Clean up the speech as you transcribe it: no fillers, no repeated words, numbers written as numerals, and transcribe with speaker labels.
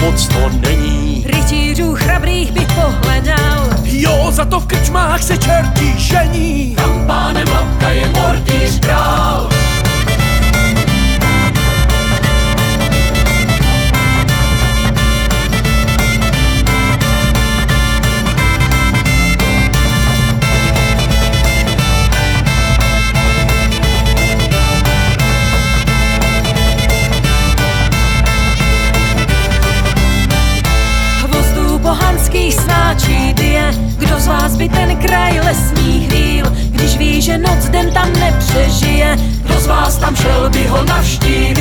Speaker 1: moc to není.
Speaker 2: Rytířů chrabrých bych pohledal,
Speaker 1: Jo, za to v krčmách se čerti žení.
Speaker 3: Tam pánem Lapka je Mortýř král.
Speaker 2: pohanských snáčí dyje. Kdo z vás by ten kraj lesní chvíl, když ví, že noc den tam nepřežije?
Speaker 3: Kdo z vás tam šel by ho navštívit?